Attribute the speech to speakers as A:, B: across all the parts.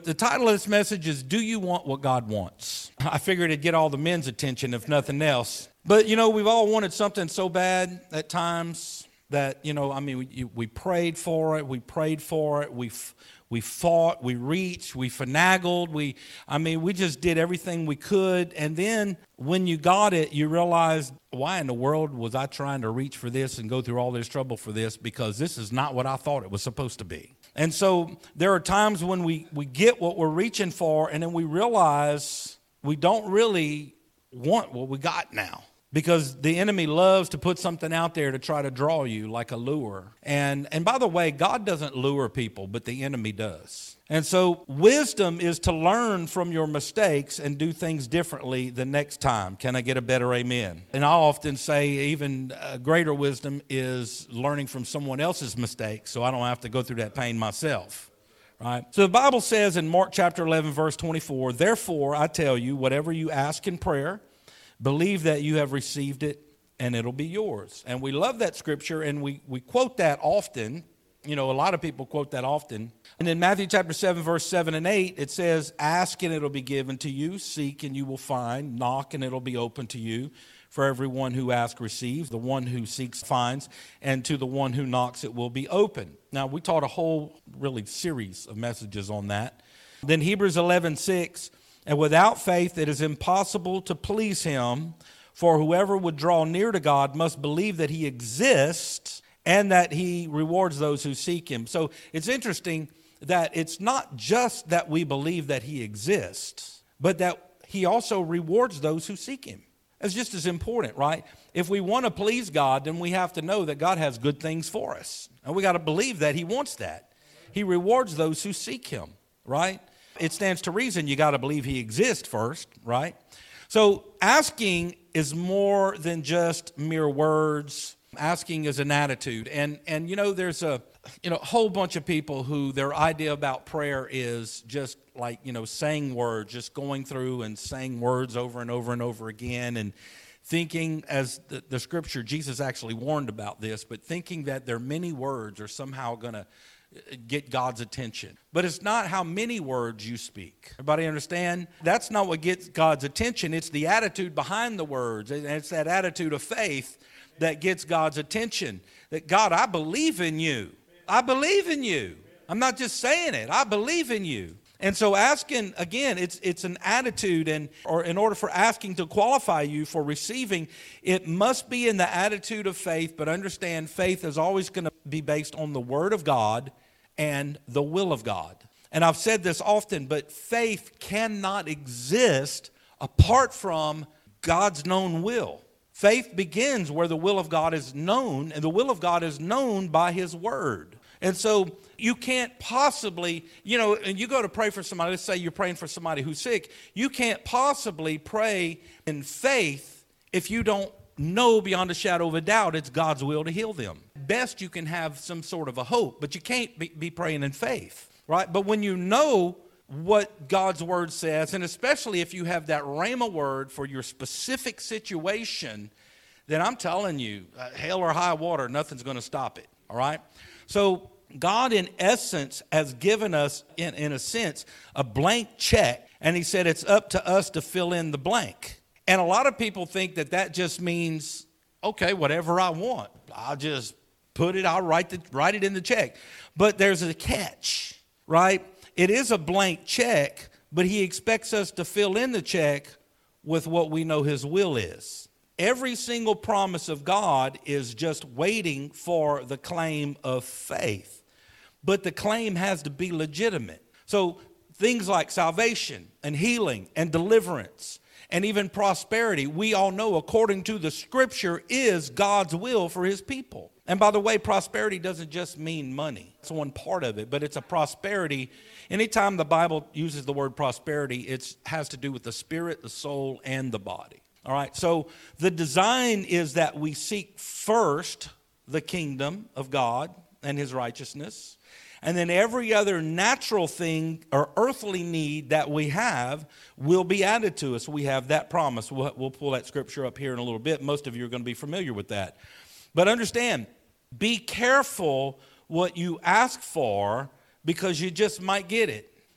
A: The title of this message is, Do You Want What God Wants? I figured it'd get all the men's attention, if nothing else. But, we've all wanted something so bad at times that, we prayed for it, we fought, we reached, we finagled, we just did everything we could. And then when you got it, you realized, why in the world was I trying to reach for this and go through all this trouble for this? Because this is not what I thought it was supposed to be. And so there are times when we get what we're reaching for, and then we realize we don't really want what we got now. Because the enemy loves to put something out there to try to draw you like a lure. And by the way, God doesn't lure people, but the enemy does. And so wisdom is to learn from your mistakes and do things differently the next time. Can I get a better amen? And I often say even greater wisdom is learning from someone else's mistakes so I don't have to go through that pain myself. Right? So the Bible says in Mark chapter 11, verse 24, "Therefore I tell you, whatever you ask in prayer, believe that you have received it, and it'll be yours." And we love that scripture, and we quote that often. A lot of people quote that often. And in Matthew chapter 7, verse 7 and 8, it says, "Ask, and it'll be given to you. Seek, and you will find. Knock, and it'll be open to you. For everyone who asks receives. The one who seeks finds. And to the one who knocks, it will be open." Now, we taught a whole really series of messages on that. Then Hebrews 11:6, "And without faith it is impossible to please him, for whoever would draw near to God must believe that he exists and that he rewards those who seek him." So it's interesting that it's not just that we believe that he exists, but that he also rewards those who seek him. That's just as important, right? If we want to please God, then we have to know that God has good things for us. And we got to believe that he wants that. He rewards those who seek him, right? It stands to reason you got to believe he exists first, right? So asking is more than just mere words. Asking is an attitude. And there's a whole bunch of people who their idea about prayer is just like, saying words, just going through and saying words over and over and over again, and thinking, as the scripture, Jesus actually warned about this, but thinking that their many words are somehow going to get God's attention. But it's not how many words you speak. Everybody understand? That's not what gets God's attention. It's the attitude behind the words. And it's that attitude of faith that gets God's attention. That, God, I believe in you. I believe in you. I'm not just saying it. I believe in you. And so asking, again, it's an attitude, or in order for asking to qualify you for receiving, it must be in the attitude of faith. But understand, faith is always going to be based on the Word of God and the will of God. And I've said this often, but faith cannot exist apart from God's known will. Faith begins where the will of God is known, and the will of God is known by His Word. And so you can't possibly, and you go to pray for somebody, let's say you're praying for somebody who's sick, you can't possibly pray in faith if you don't know beyond a shadow of a doubt it's God's will to heal them. Best you can have some sort of a hope, but you can't be praying in faith, right? But when you know what God's Word says, and especially if you have that rhema word for your specific situation, then I'm telling you, hell or high water, nothing's going to stop it, all right? So God, in essence, has given us, in a sense, a blank check, and He said it's up to us to fill in the blank. And a lot of people think that just means, okay, whatever I want, I'll just put it, I'll write it in the check. But there's a catch, right? It is a blank check, but He expects us to fill in the check with what we know His will is. Every single promise of God is just waiting for the claim of faith. But the claim has to be legitimate. So things like salvation and healing and deliverance and even prosperity, we all know according to the Scripture is God's will for His people. And by the way, prosperity doesn't just mean money. It's one part of it, but it's a prosperity. Anytime the Bible uses the word prosperity, it has to do with the spirit, the soul, and the body. All right, so the design is that we seek first the kingdom of God and His righteousness, and then every other natural thing or earthly need that we have will be added to us. We have that promise. We'll pull that scripture up here in a little bit. Most of you are going to be familiar with that. But understand, be careful what you ask for, because you just might get it.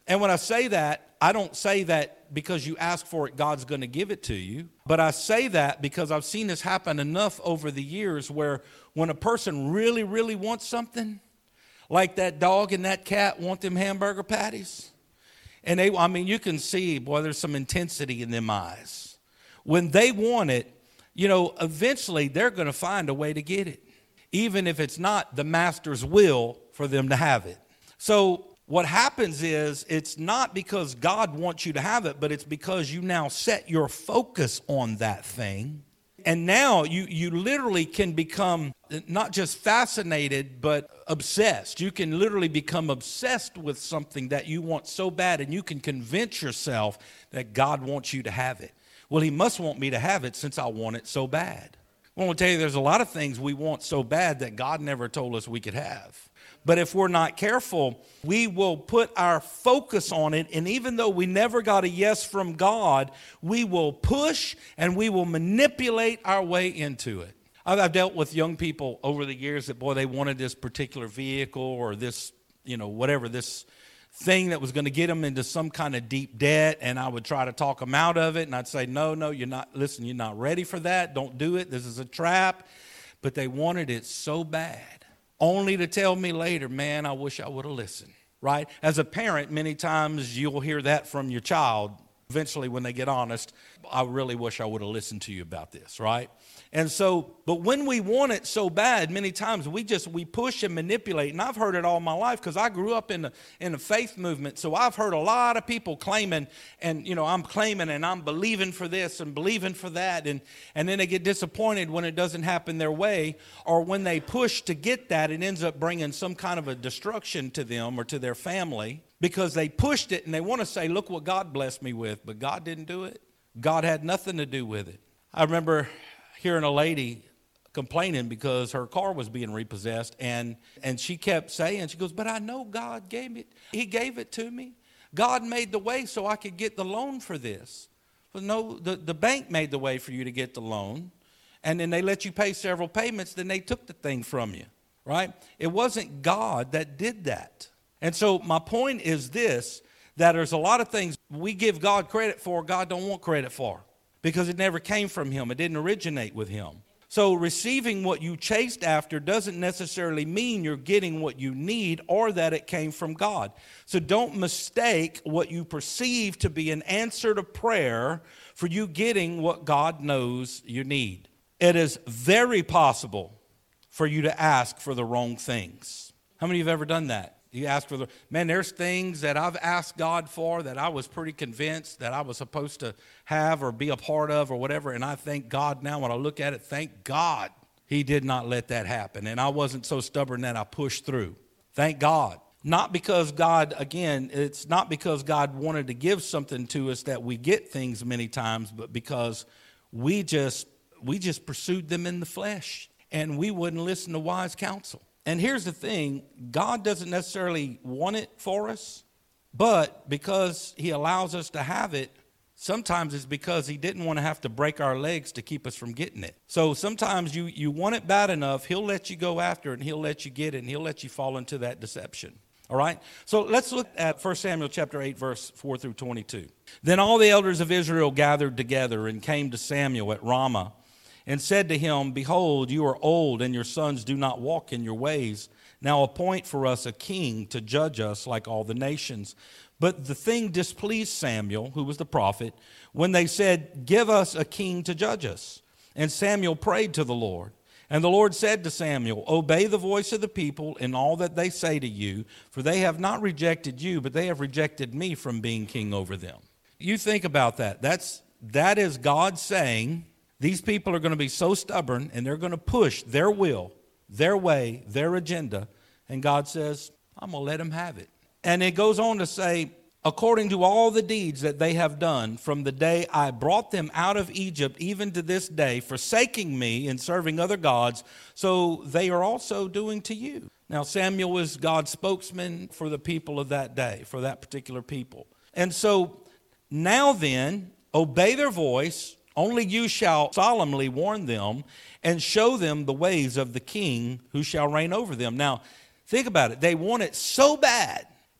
A: And when I say that, I don't say that because you ask for it, God's going to give it to you. But I say that because I've seen this happen enough over the years where when a person really, really wants something, like that dog and that cat want them hamburger patties. And you can see, boy, there's some intensity in them eyes. When they want it, eventually they're going to find a way to get it, even if it's not the master's will for them to have it. So what happens is it's not because God wants you to have it, but it's because you now set your focus on that thing. And now you literally can become not just fascinated, but obsessed. You can literally become obsessed with something that you want so bad, and you can convince yourself that God wants you to have it. Well, he must want me to have it since I want it so bad. I want to tell you, there's a lot of things we want so bad that God never told us we could have. But if we're not careful, we will put our focus on it. And even though we never got a yes from God, we will push and we will manipulate our way into it. I've dealt with young people over the years that, boy, they wanted this particular vehicle or this, whatever, this thing that was going to get them into some kind of deep debt. And I would try to talk them out of it. And I'd say, no, you're not. Listen, you're not ready for that. Don't do it. This is a trap. But they wanted it so bad. Only to tell me later, man, I wish I would have listened, right? As a parent, many times you'll hear that from your child. Eventually, when they get honest, I really wish I would have listened to you about this, right? And so, but when we want it so bad, many times we push and manipulate. And I've heard it all my life because I grew up in the faith movement. So I've heard a lot of people claiming, and I'm claiming and I'm believing for this and believing for that. And then they get disappointed when it doesn't happen their way, or when they push to get that, it ends up bringing some kind of a destruction to them or to their family because they pushed it and they want to say, look what God blessed me with. But God didn't do it. God had nothing to do with it. I remember hearing a lady complaining because her car was being repossessed, and she kept saying, she goes, but I know God gave it. He gave it to me. God made the way so I could get the loan for this. Well, no, the bank made the way for you to get the loan, and then they let you pay several payments, then they took the thing from you, right? It wasn't God that did that. And so my point is this, that there's a lot of things we give God credit for, God don't want credit for. Because it never came from him. It didn't originate with him. So receiving what you chased after doesn't necessarily mean you're getting what you need or that it came from God. So don't mistake what you perceive to be an answer to prayer for you getting what God knows you need. It is very possible for you to ask for the wrong things. How many of you have ever done that? You ask for there's things that I've asked God for that I was pretty convinced that I was supposed to have or be a part of or whatever. And I thank God now when I look at it, thank God he did not let that happen. And I wasn't so stubborn that I pushed through. Thank God. Not because God, again, it's not because God wanted to give something to us that we get things many times, but because we just pursued them in the flesh and we wouldn't listen to wise counsel. And here's the thing, God doesn't necessarily want it for us, but because he allows us to have it, sometimes it's because he didn't want to have to break our legs to keep us from getting it. So sometimes you want it bad enough, he'll let you go after it, and he'll let you get it, and he'll let you fall into that deception. All right? So let's look at 1 Samuel chapter 8, verse 4 through 22. Then all the elders of Israel gathered together and came to Samuel at Ramah, and said to him, behold, you are old, and your sons do not walk in your ways. Now appoint for us a king to judge us like all the nations. But the thing displeased Samuel, who was the prophet, when they said, give us a king to judge us. And Samuel prayed to the Lord. And the Lord said to Samuel, obey the voice of the people in all that they say to you, for they have not rejected you, but they have rejected me from being king over them. You think about that. That is God saying, these people are going to be so stubborn and they're going to push their will, their way, their agenda. And God says, I'm going to let them have it. And it goes on to say, according to all the deeds that they have done from the day I brought them out of Egypt, even to this day, forsaking me and serving other gods, so they are also doing to you. Now, Samuel was God's spokesman for the people of that day, for that particular people. And so now then, obey their voice. Only you shall solemnly warn them and show them the ways of the king who shall reign over them. Now, think about it. They want it so bad,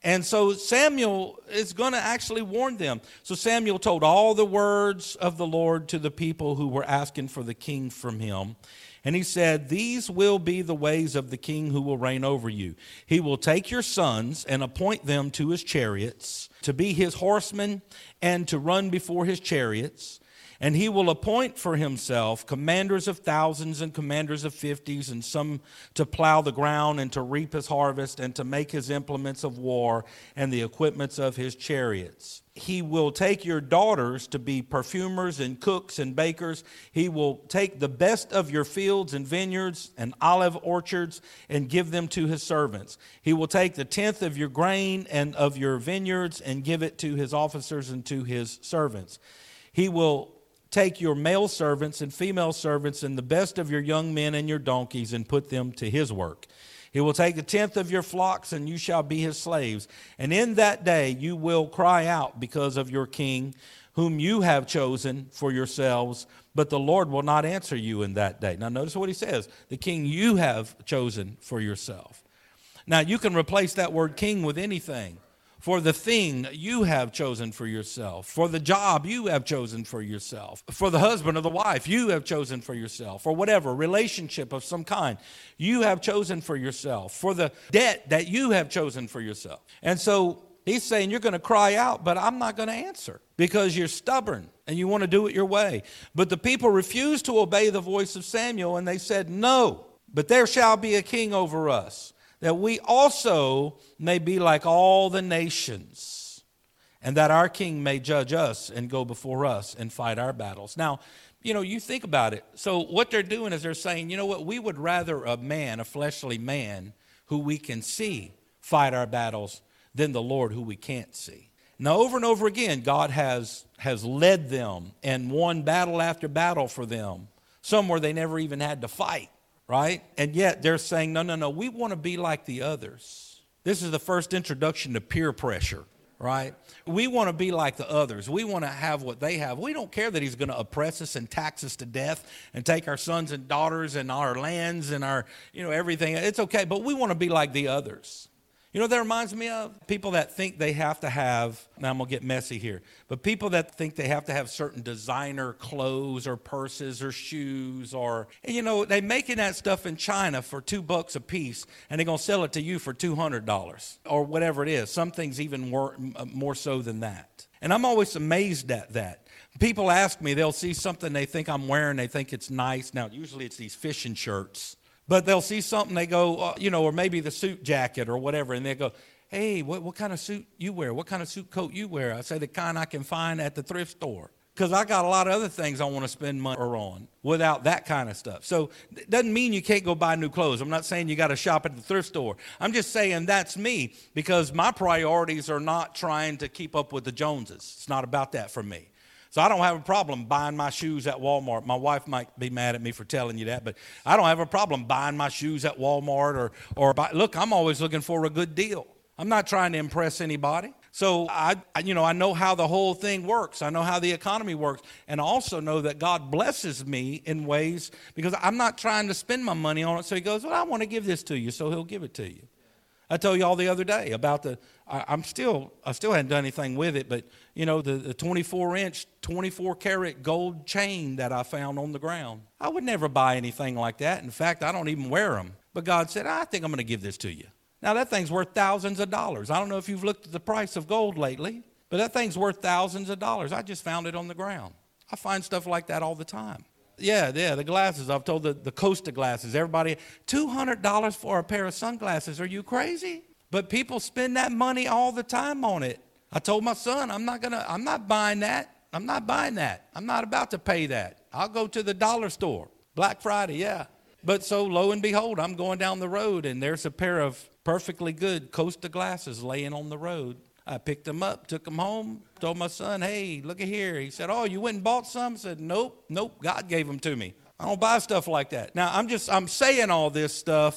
A: And so Samuel is going to actually warn them. So Samuel told all the words of the Lord to the people who were asking for the king from him. And he said, these will be the ways of the king who will reign over you. He will take your sons and appoint them to his chariots, to be his horsemen and to run before his chariots. And he will appoint for himself commanders of thousands and commanders of fifties, and some to plow the ground and to reap his harvest and to make his implements of war and the equipments of his chariots. He will take your daughters to be perfumers and cooks and bakers. He will take the best of your fields and vineyards and olive orchards and give them to his servants. He will take the tenth of your grain and of your vineyards and give it to his officers and to his servants. He will take your male servants and female servants and the best of your young men and your donkeys and put them to his work. He will take the tenth of your flocks, and you shall be his slaves. And in that day you will cry out because of your king, whom you have chosen for yourselves, but the Lord will not answer you in that day. Now notice what he says, the king you have chosen for yourself. Now you can replace that word king with anything. For the thing you have chosen for yourself, for the job you have chosen for yourself, for the husband or the wife you have chosen for yourself, or whatever, relationship of some kind you have chosen for yourself, for the debt that you have chosen for yourself. And so he's saying you're going to cry out, but I'm not going to answer because you're stubborn and you want to do it your way. But the people refused to obey the voice of Samuel, and they said, no, but there shall be a king over us, that we also may be like all the nations, and that our king may judge us and go before us and fight our battles. Now, you think about it. So what they're doing is they're saying, you know what, we would rather a man, a fleshly man, who we can see fight our battles than the Lord who we can't see. Now, over and over again, God has led them and won battle after battle for them, some where they never even had to fight. Right? And yet they're saying, no, we want to be like the others. This is the first introduction to peer pressure, right? We want to be like the others. We want to have what they have. We don't care that he's going to oppress us and tax us to death and take our sons and daughters and our lands and our, everything. It's okay, but we want to be like the others. That reminds me of people that think they have to have, now I'm going to get messy here, but people that think they have to have certain designer clothes or purses or shoes or, they making that stuff in China for $2 a piece and they're going to sell it to you for $200 or whatever it is. Some things even more so than that. And I'm always amazed at that. People ask me, they'll see something they think I'm wearing, they think it's nice. Now, usually it's these fishing shirts. But they'll see something, they go, or maybe the suit jacket or whatever, and they go, hey, what kind of suit you wear? What kind of suit coat you wear? I say the kind I can find at the thrift store. Because I got a lot of other things I want to spend money on without that kind of stuff. So it doesn't mean you can't go buy new clothes. I'm not saying you got to shop at the thrift store. I'm just saying that's me because my priorities are not trying to keep up with the Joneses. It's not about that for me. So I don't have a problem buying my shoes at Walmart. My wife might be mad at me for telling you that, but I don't have a problem buying my shoes at Walmart look, I'm always looking for a good deal. I'm not trying to impress anybody. So I know how the whole thing works. I know how the economy works. And I also know that God blesses me in ways because I'm not trying to spend my money on it. So he goes, well, I want to give this to you. So he'll give it to you. I told you all the other day about I still hadn't done anything with it, but the 24-inch, 24-karat gold chain that I found on the ground. I would never buy anything like that. In fact, I don't even wear them. But God said, I think I'm going to give this to you. Now, that thing's worth thousands of dollars. I don't know if you've looked at the price of gold lately, but that thing's worth thousands of dollars. I just found it on the ground. I find stuff like that all the time. Yeah, the glasses. I've told the Costa glasses. Everybody, $200 for a pair of sunglasses. Are you crazy? But people spend that money all the time on it. I told my son, I'm not buying that. I'm not buying that. I'm not about to pay that. I'll go to the dollar store. Black Friday, yeah. But so lo and behold, I'm going down the road and there's a pair of perfectly good Costa glasses laying on the road. I picked them up, took them home, told my son, hey, look at here. He said, oh, you went and bought some? I said, nope, God gave them to me. I don't buy stuff like that. Now, I'm saying all this stuff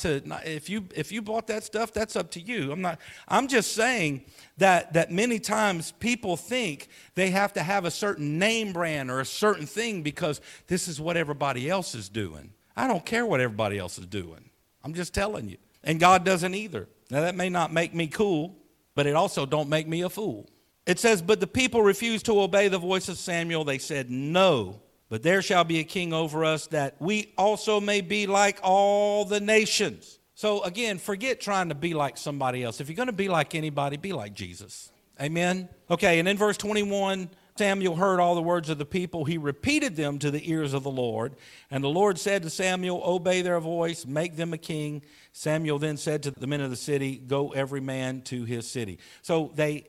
A: if you bought that stuff, that's up to you. I'm just saying that many times people think they have to have a certain name brand or a certain thing because this is what everybody else is doing. I don't care what everybody else is doing. I'm just telling you. And God doesn't either. Now, that may not make me cool, but it also don't make me a fool. It says, but the people refused to obey the voice of Samuel. They said, no, but there shall be a king over us, that we also may be like all the nations. So again, forget trying to be like somebody else. If you're going to be like anybody, be like Jesus. Amen. Okay, and in verse 21, Samuel heard all the words of the people. He repeated them to the ears of the Lord. And the Lord said to Samuel, obey their voice, make them a king. Samuel then said to the men of the city, go every man to his city. So they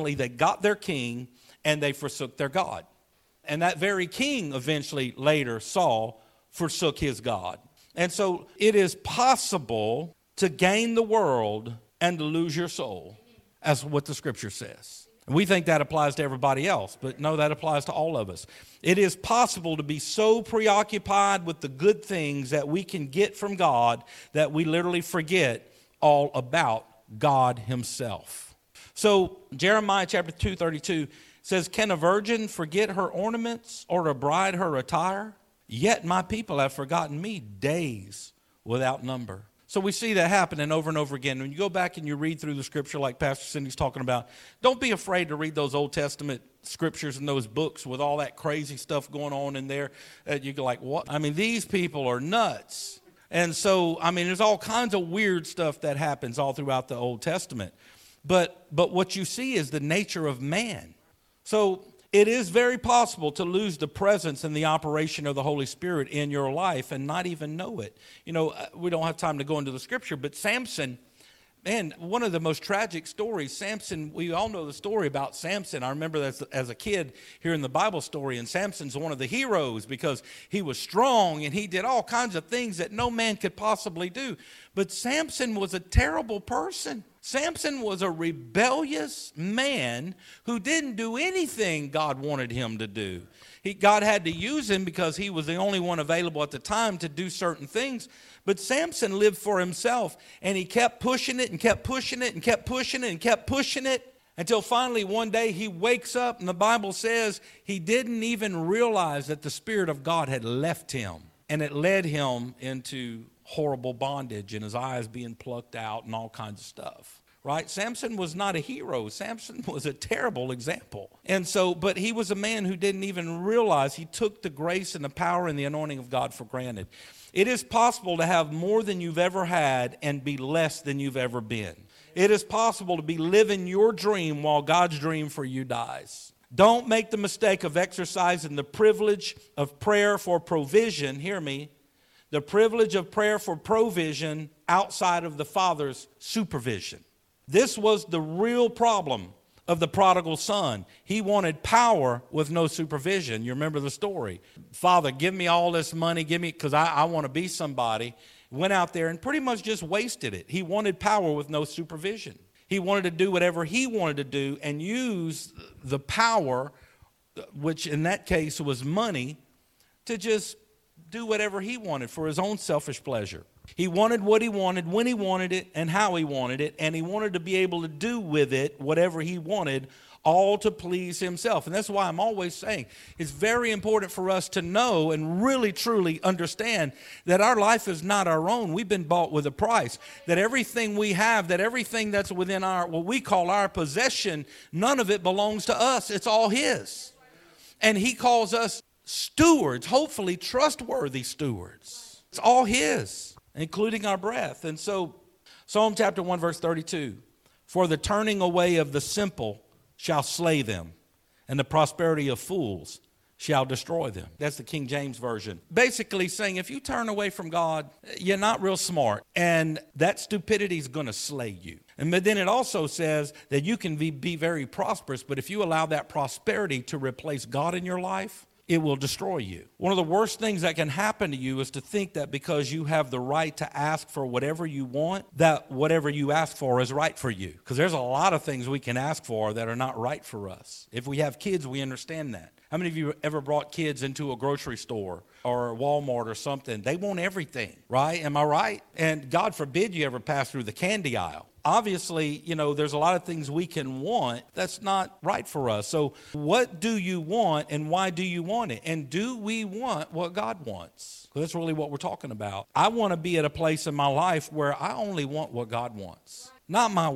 A: got their king, and they forsook their God. And that very king eventually later, Saul, forsook his God. And so it is possible to gain the world and to lose your soul, as what the scripture says. We think that applies to everybody else, but no, that applies to all of us. It is possible to be so preoccupied with the good things that we can get from God that we literally forget all about God himself. So Jeremiah chapter 2:32 says, can a virgin forget her ornaments, or a bride her attire? Yet my people have forgotten me days without number. So we see that happening over and over again. When you go back and you read through the scripture like Pastor Cindy's talking about, don't be afraid to read those Old Testament scriptures and those books with all that crazy stuff going on in there. You go like, what? I mean, these people are nuts. And so, I mean, there's all kinds of weird stuff that happens all throughout the Old Testament. But what you see is the nature of man. So it is very possible to lose the presence and the operation of the Holy Spirit in your life and not even know it. You know, we don't have time to go into the scripture, but Samson, man, one of the most tragic stories, Samson, we all know the story about Samson. I remember that as a kid hearing the Bible story, and Samson's one of the heroes because he was strong and he did all kinds of things that no man could possibly do. But Samson was a terrible person. Samson was a rebellious man who didn't do anything God wanted him to do. God had to use him because he was the only one available at the time to do certain things. But Samson lived for himself, and he kept pushing it and kept pushing it and kept pushing it and kept pushing it until finally one day he wakes up, and the Bible says he didn't even realize that the Spirit of God had left him, and it led him into horrible bondage and his eyes being plucked out and all kinds of stuff, right? Samson was not a hero. Samson was a terrible example. And so, but he was a man who didn't even realize he took the grace and the power and the anointing of God for granted. It is possible to have more than you've ever had and be less than you've ever been. It is possible to be living your dream while God's dream for you dies. Don't make the mistake of exercising the privilege of prayer for provision, hear me, the privilege of prayer for provision outside of the Father's supervision. This was the real problem of the prodigal son. He wanted power with no supervision. You remember the story. Father, give me all this money, give me, because I want to be somebody. Went out there and pretty much just wasted it. He wanted power with no supervision. He wanted to do whatever he wanted to do and use the power, which in that case was money, to just do whatever he wanted for his own selfish pleasure. He wanted what he wanted, when he wanted it, and how he wanted it, and he wanted to be able to do with it whatever he wanted, all to please himself. And that's why I'm always saying it's very important for us to know and really truly understand that our life is not our own. We've been bought with a price. That everything we have, that everything that's within our, what we call our possession, none of it belongs to us. It's all his. And he calls us stewards, hopefully trustworthy stewards. It's all his, including our breath. And so Psalm chapter 1 verse 32, for the turning away of the simple shall slay them, and the prosperity of fools shall destroy them. That's the King James Version. Basically saying if you turn away from God, you're not real smart, and that stupidity is going to slay you. And but then it also says that you can be very prosperous, but if you allow that prosperity to replace God in your life, it will destroy you. One of the worst things that can happen to you is to think that because you have the right to ask for whatever you want, that whatever you ask for is right for you. Because there's a lot of things we can ask for that are not right for us. If we have kids, we understand that. How many of you ever brought kids into a grocery store or Walmart or something? They want everything, right? Am I right? And God forbid you ever pass through the candy aisle. Obviously, you know, there's a lot of things we can want that's not right for us. So what do you want and why do you want it? And do we want what God wants? Because that's really what we're talking about. I want to be at a place in my life where I only want what God wants. Not my will,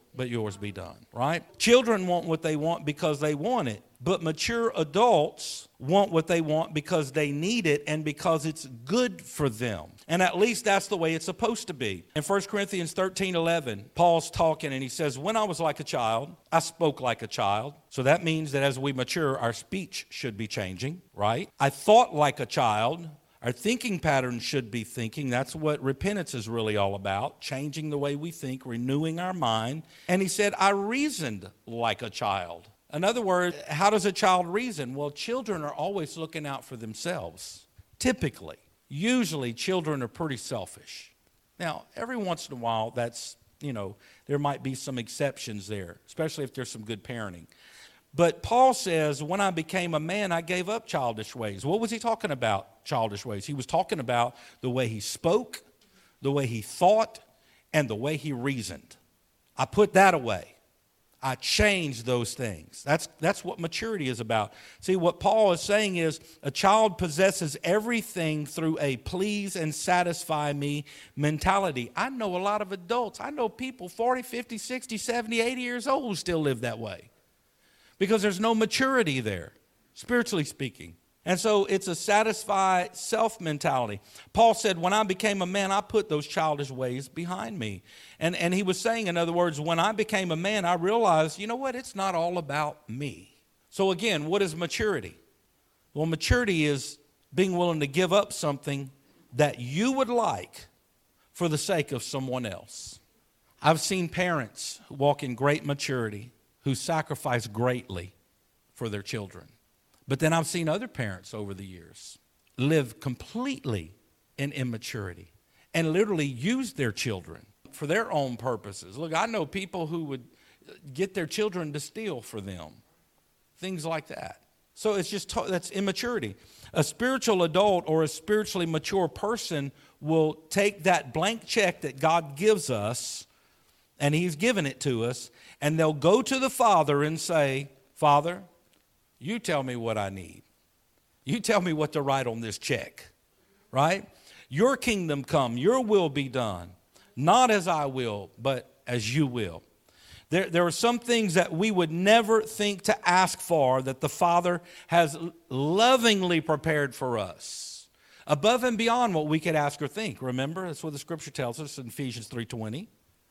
A: but yours be done, right? Children want what they want because they want it, but mature adults want what they want because they need it and because it's good for them. And at least that's the way it's supposed to be. In 1 Corinthians 13:11, Paul's talking and he says, when I was like a child, I spoke like a child. So that means that as we mature, our speech should be changing, right? I thought like a child. Our thinking patterns should be thinking. That's what repentance is really all about, changing the way we think, renewing our mind. And he said, I reasoned like a child. In other words, how does a child reason? Well, children are always looking out for themselves, typically. Usually, children are pretty selfish. Now, every once in a while, there might be some exceptions there, especially if there's some good parenting. But Paul says, when I became a man, I gave up childish ways. What was he talking about, childish ways? He was talking about the way he spoke, the way he thought, and the way he reasoned. I put that away. I changed those things. That's what maturity is about. See, what Paul is saying is a child possesses everything through a please and satisfy me mentality. I know a lot of adults. I know people 40, 50, 60, 70, 80 years old who still live that way. Because there's no maturity there, spiritually speaking. And so it's a satisfy self mentality. Paul said, when I became a man, I put those childish ways behind me. And he was saying, in other words, when I became a man, I realized, you know what? It's not all about me. So again, what is maturity? Well, maturity is being willing to give up something that you would like for the sake of someone else. I've seen parents walk in great maturity who sacrifice greatly for their children. But then I've seen other parents over the years live completely in immaturity and literally use their children for their own purposes. Look, I know people who would get their children to steal for them, things like that. So it's just that's immaturity. A spiritual adult or a spiritually mature person will take that blank check that God gives us, and He's given it to us, and they'll go to the Father and say, Father, you tell me what I need. You tell me what to write on this check, right? Your kingdom come, your will be done, not as I will, but as you will. There are some things that we would never think to ask for that the Father has lovingly prepared for us, above and beyond what we could ask or think. Remember, that's what the Scripture tells us in Ephesians 3:20.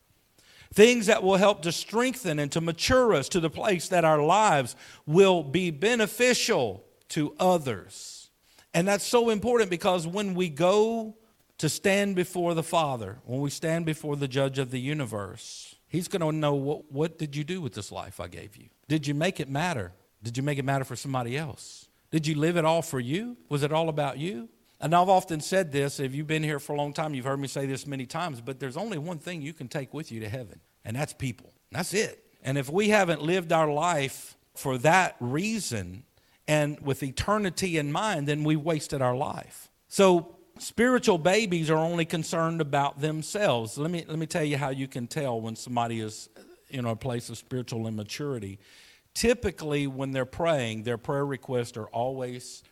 A: Things that will help to strengthen and to mature us to the place that our lives will be beneficial to others. And that's so important because when we go to stand before the Father, when we stand before the judge of the universe, He's going to know, what did you do with this life I gave you? Did you make it matter? Did you make it matter for somebody else? Did you live it all for you? Was it all about you? And I've often said this, if you've been here for a long time, you've heard me say this many times, but there's only one thing you can take with you to heaven, and that's people. That's it. And if we haven't lived our life for that reason and with eternity in mind, then we've wasted our life. So spiritual babies are only concerned about themselves. Let me tell you how you can tell when somebody is in a place of spiritual immaturity. Typically, when they're praying, their prayer requests are always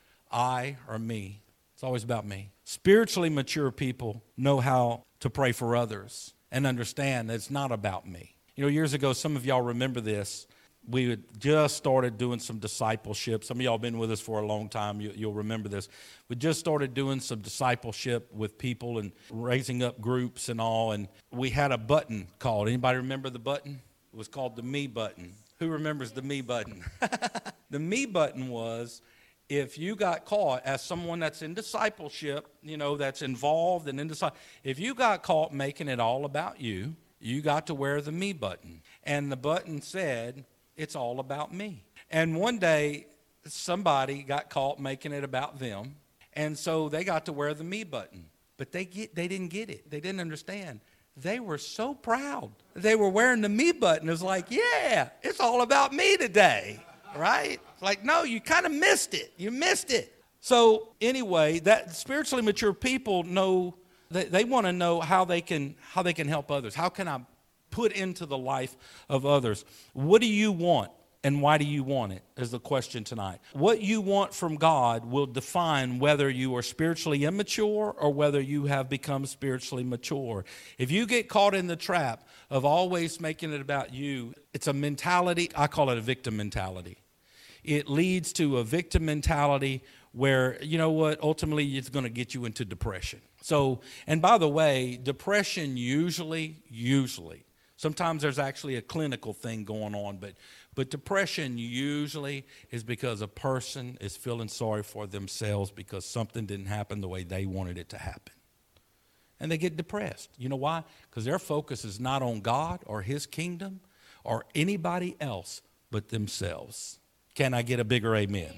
A: I or me. It's always about me. Spiritually mature people know how to pray for others and understand that it's not about me. You know, years ago, some of y'all remember this. We had just started doing some discipleship. Some of y'all have been with us for a long time. You'll remember this. We just started doing some discipleship with people and raising up groups and all. And we had a button called. Anybody remember the button? It was called the Me button. Who remembers the Me button? The Me button was, if you got caught as someone that's in discipleship, that's involved and in discipleship, if you got caught making it all about you, you got to wear the Me button. And the button said, it's all about me. And one day, somebody got caught making it about them, and so they got to wear the Me button. But they didn't get it. They didn't understand. They were so proud. They were wearing the Me button. It was like, yeah, it's all about me today. Right? Like, no, you kind of missed it. You missed it. So anyway, that spiritually mature people know that they want to know how they can help others. How can I put into the life of others? What do you want? And why do you want it is the question tonight. What you want from God will define whether you are spiritually immature or whether you have become spiritually mature. If you get caught in the trap of always making it about you, it's a mentality, I call it a victim mentality. It leads to a victim mentality where, you know what, ultimately it's going to get you into depression. So, and by the way, depression usually, sometimes there's actually a clinical thing going on, but depression usually is because a person is feeling sorry for themselves because something didn't happen the way they wanted it to happen. And they get depressed. You know why? Because their focus is not on God or his kingdom or anybody else but themselves. Can I get a bigger amen?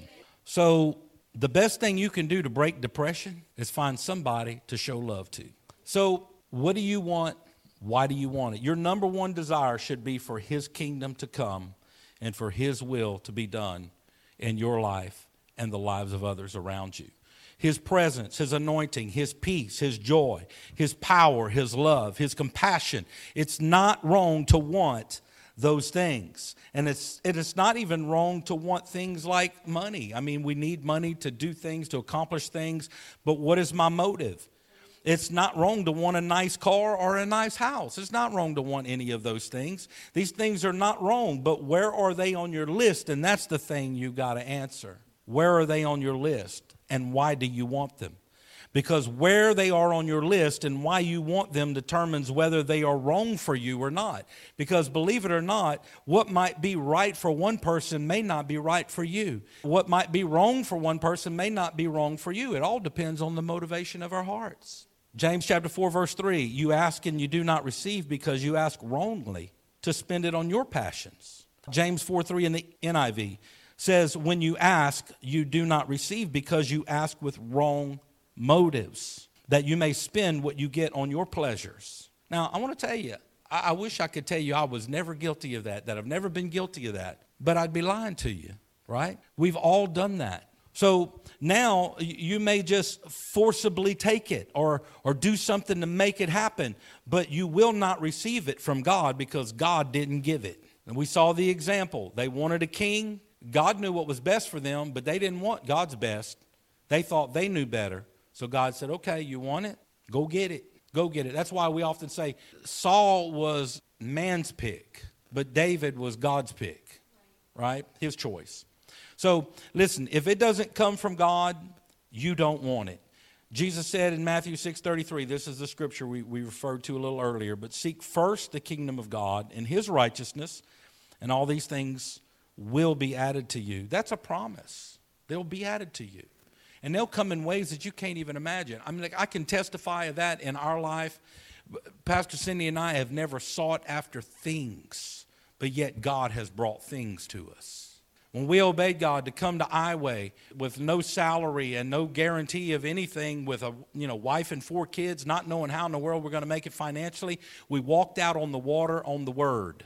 A: So the best thing you can do to break depression is find somebody to show love to. So what do you want? Why do you want it? Your number one desire should be for his kingdom to come and for his will to be done in your life and the lives of others around you. His presence, his anointing, his peace, his joy, his power, his love, his compassion. It's not wrong to want those things. And it is not even wrong to want things like money. I mean, we need money to do things, to accomplish things. But what is my motive? It's not wrong to want a nice car or a nice house. It's not wrong to want any of those things. These things are not wrong, but where are they on your list? And that's the thing you got to answer. Where are they on your list? And why do you want them? Because where they are on your list and why you want them determines whether they are wrong for you or not. Because believe it or not, what might be right for one person may not be right for you. What might be wrong for one person may not be wrong for you. It all depends on the motivation of our hearts. James chapter 4, verse 3, you ask and you do not receive because you ask wrongly to spend it on your passions. James 4:3 in the NIV says, when you ask, you do not receive because you ask with wrong motives, that you may spend what you get on your pleasures. Now, I want to tell you, I wish I could tell you I was never guilty of that I've never been guilty of that, but I'd be lying to you, right? We've all done that. So now you may just forcibly take it or do something to make it happen, but you will not receive it from God because God didn't give it. And we saw the example. They wanted a king. God knew what was best for them, but they didn't want God's best. They thought they knew better. So God said, okay, you want it? Go get it. Go get it. That's why we often say Saul was man's pick, but David was God's pick, right? His choice. So listen, if it doesn't come from God, you don't want it. Jesus said in Matthew 6:33, this is the scripture we referred to a little earlier, but seek first the kingdom of God and his righteousness, and all these things will be added to you. That's a promise. They'll be added to you. And they'll come in ways that you can't even imagine. I mean, like, I can testify of that in our life. Pastor Cindy and I have never sought after things, but yet God has brought things to us. When we obeyed God to come to Iway with no salary and no guarantee of anything, with a wife and 4 kids, not knowing how in the world we're going to make it financially, we walked out on the water on the word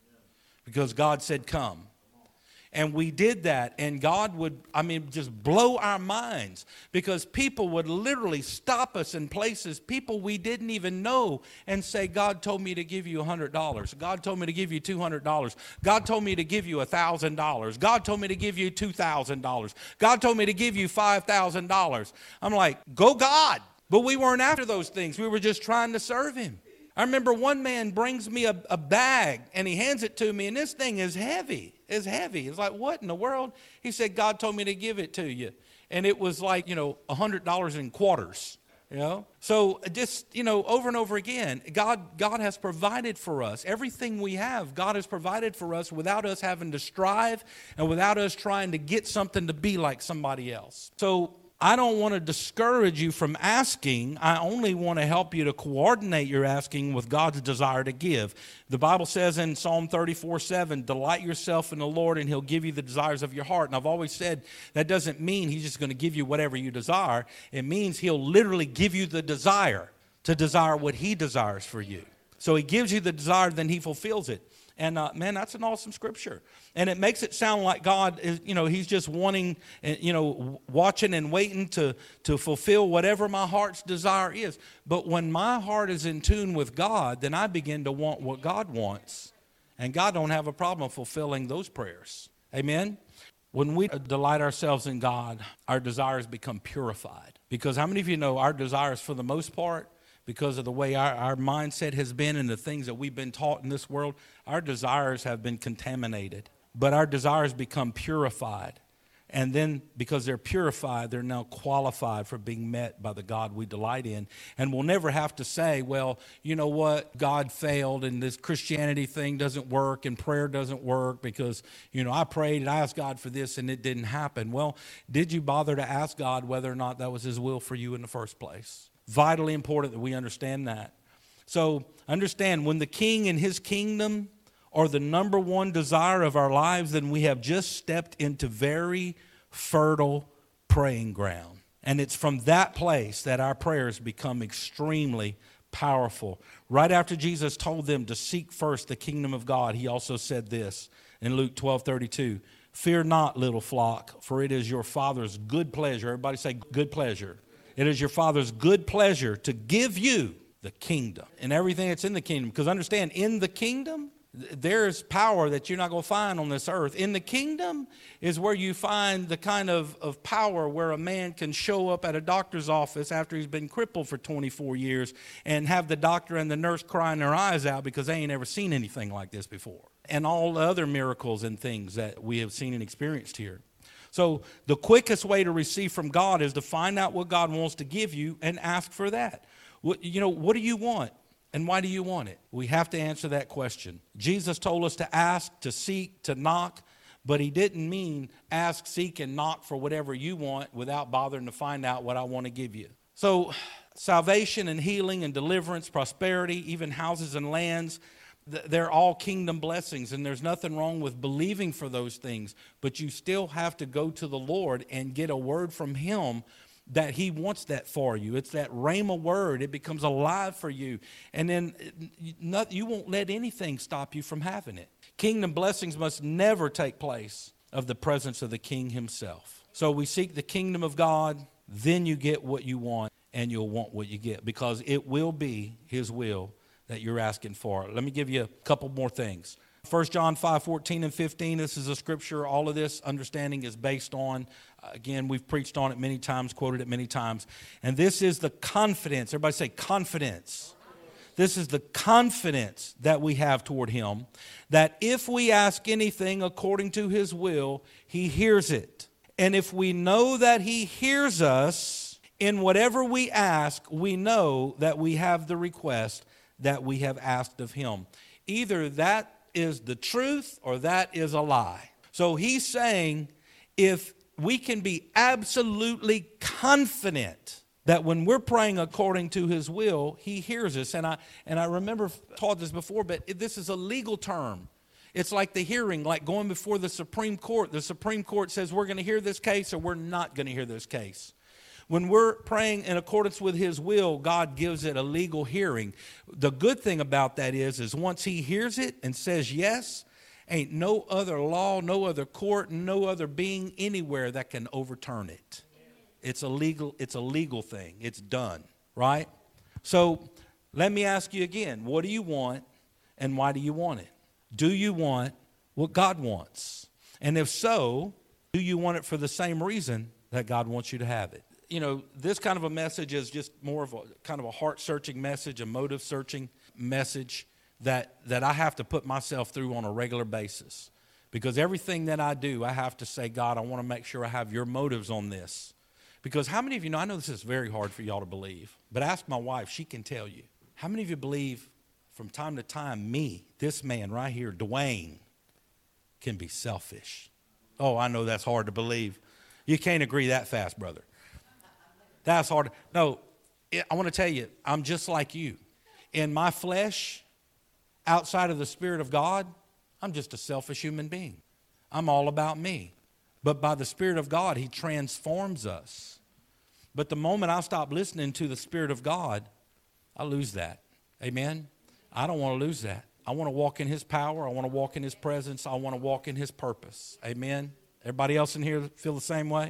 A: because God said come. And we did that, and God would, just blow our minds because people would literally stop us in places, people we didn't even know, and say, God told me to give you $100. God told me to give you $200. God told me to give you $1,000. God told me to give you $2,000. God told me to give you $5,000. I'm like, go God. But we weren't after those things. We were just trying to serve him. I remember one man brings me a bag, and he hands it to me, and this thing is heavy. It's heavy. It's like, what in the world? He said, God told me to give it to you. And it was like, $100 in quarters, So just, over and over again, God has provided for us. Everything we have, God has provided for us without us having to strive and without us trying to get something to be like somebody else. So I don't want to discourage you from asking. I only want to help you to coordinate your asking with God's desire to give. The Bible says in Psalm 34:7, delight yourself in the Lord and he'll give you the desires of your heart. And I've always said that doesn't mean he's just going to give you whatever you desire. It means he'll literally give you the desire to desire what he desires for you. So he gives you the desire, then he fulfills it. And man, that's an awesome scripture. And it makes it sound like God is, he's just wanting, watching and waiting to fulfill whatever my heart's desire is. But when my heart is in tune with God, then I begin to want what God wants. And God don't have a problem fulfilling those prayers. Amen? When we delight ourselves in God, our desires become purified. Because how many of you know our desires, for the most part, because of the way our mindset has been and the things that we've been taught in this world, our desires have been contaminated. But our desires become purified. And then because they're purified, they're now qualified for being met by the God we delight in. And we'll never have to say, well, you know what, God failed and this Christianity thing doesn't work and prayer doesn't work because, I prayed and I asked God for this and it didn't happen. Well, did you bother to ask God whether or not that was his will for you in the first place? Vitally important that we understand that. So understand, when the king and his kingdom are the number one desire of our lives, then we have just stepped into very fertile praying ground. And it's from that place that our prayers become extremely powerful. Right after Jesus told them to seek first the kingdom of God, he also said this in Luke 12:32, "Fear not, little flock, for it is your Father's good pleasure." Everybody say good pleasure. It is your Father's good pleasure to give you the kingdom and everything that's in the kingdom. Because understand, in the kingdom, there's power that you're not going to find on this earth. In the kingdom is where you find the kind of power where a man can show up at a doctor's office after he's been crippled for 24 years and have the doctor and the nurse crying their eyes out because they ain't ever seen anything like this before. And all the other miracles and things that we have seen and experienced here. So the quickest way to receive from God is to find out what God wants to give you and ask for that. What do you want? And why do you want it? We have to answer that question. Jesus told us to ask, to seek, to knock, but he didn't mean ask, seek, and knock for whatever you want without bothering to find out what I want to give you. So salvation and healing and deliverance, prosperity, even houses and lands, they're all kingdom blessings, and there's nothing wrong with believing for those things, but you still have to go to the Lord and get a word from him that he wants that for you. It's that rhema word. It becomes alive for you. And then you won't let anything stop you from having it. Kingdom blessings must never take place of the presence of the king himself. So we seek the kingdom of God, then you get what you want, and you'll want what you get, because it will be his will that you're asking for. Let me give you a couple more things. 1 John 5:14 and 15, this is a scripture. All of this understanding is based on, again, we've preached on it many times, quoted it many times. And this is the confidence. Everybody say confidence. This is the confidence that we have toward him, that if we ask anything according to his will, he hears it. And if we know that he hears us in whatever we ask, we know that we have the request that we have asked of him. Either that is the truth or that is a lie. So he's saying, if we can be absolutely confident that when we're praying according to his will, he hears us. And I remember taught this before, but this is a legal term. It's like the hearing, like going before the Supreme Court. The Supreme Court says we're going to hear this case or we're not going to hear this case. When we're praying in accordance with his will, God gives it a legal hearing. The good thing about that is once he hears it and says yes, ain't no other law, no other court, no other being anywhere that can overturn it. It's a legal thing. It's done, right? So let me ask you again, what do you want and why do you want it? Do you want what God wants? And if so, do you want it for the same reason that God wants you to have it? This kind of a message is just more of a kind of a heart-searching message, a motive-searching message that I have to put myself through on a regular basis. Because everything that I do, I have to say, God, I want to make sure I have your motives on this. Because how many of you know, I know this is very hard for y'all to believe, but ask my wife, she can tell you. How many of you believe from time to time me, this man right here, Dwayne, can be selfish? Oh, I know that's hard to believe. You can't agree that fast, brother. That's hard. No, I want to tell you, I'm just like you. In my flesh, outside of the Spirit of God, I'm just a selfish human being. I'm all about me. But by the Spirit of God, he transforms us. But the moment I stop listening to the Spirit of God, I lose that. Amen? I don't want to lose that. I want to walk in his power. I want to walk in his presence. I want to walk in his purpose. Amen? Everybody else in here feel the same way?